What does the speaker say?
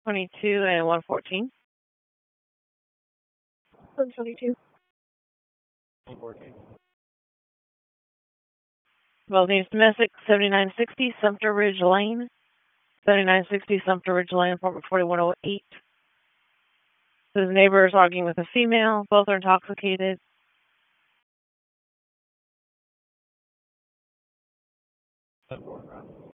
22 and 114. 122. 114. Both names domestic, 7960 Sumter Ridge Lane. 7960 Sumter Ridge Lane, apartment 4108. His neighbor is arguing with a female. Both are intoxicated. That 4 crime.